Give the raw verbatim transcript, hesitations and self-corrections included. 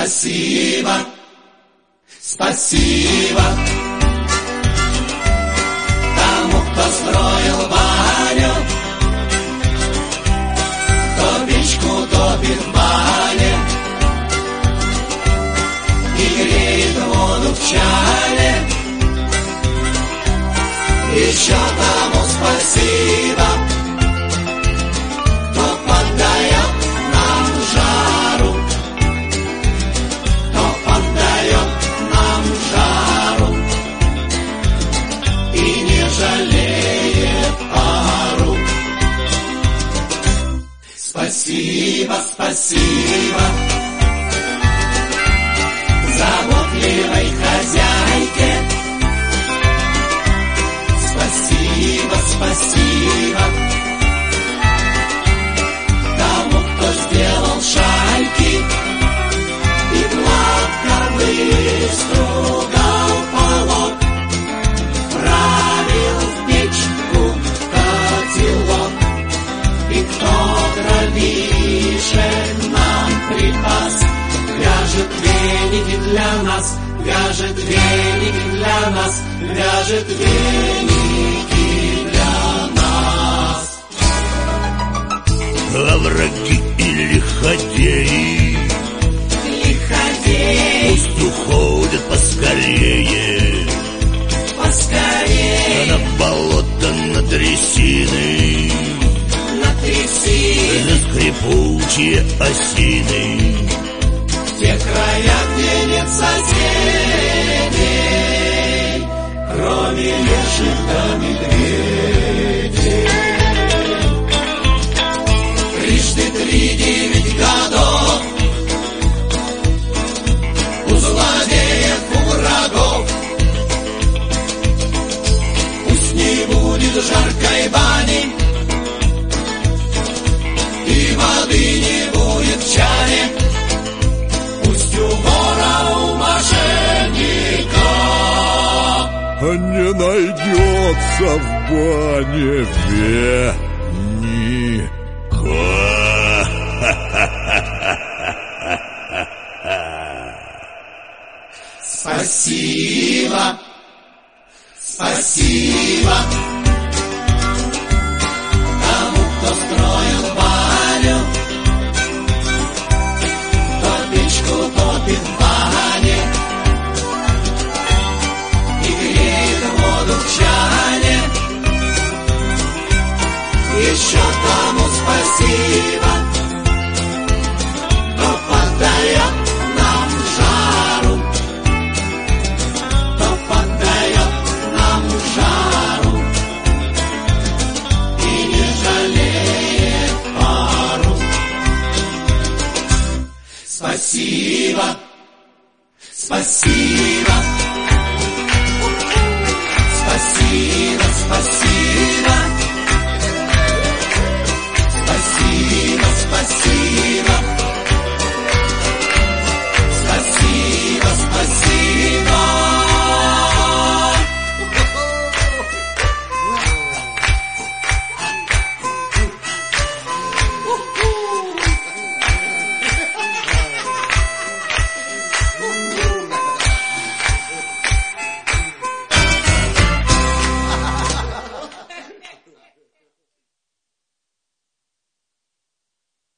Спасибо, спасибо тому, кто строил баню, кто печку топит в бане и греет воду в чане. Еще тому спасибо, кто поддает нам жару, кто поддает нам жару и не жалеет пару. Спасибо, спасибо заботливой хозяйке. Спасибо, спасибо тому, кто сделал шальки и гладко выстругал полок, правил в печку котелок, и кто дровишек нам припас, вяжет веники для нас, вяжет веники для нас, вяжет веники для нас. А враги и лиходеи, лиходеи, пусть уходят поскорее, поскорее на болото, на трясины, на трясины, на скрипучие осины, в те края, где нет соседей, кроме леших да медведей. Трижды три девять годов у злодеев, у врагов. Пусть не будет жаркой бани и воды не будет в чане. Пусть у вора, у мошенника не найдется в бане веника. Спасибо, спасибо тому, кто строил баню, кто печку топит в бане и греет воду в чане. Еще тому спасибо, кто поддает нам жару, кто поддает нам жару и не жалеет пару. Спасибо, спасибо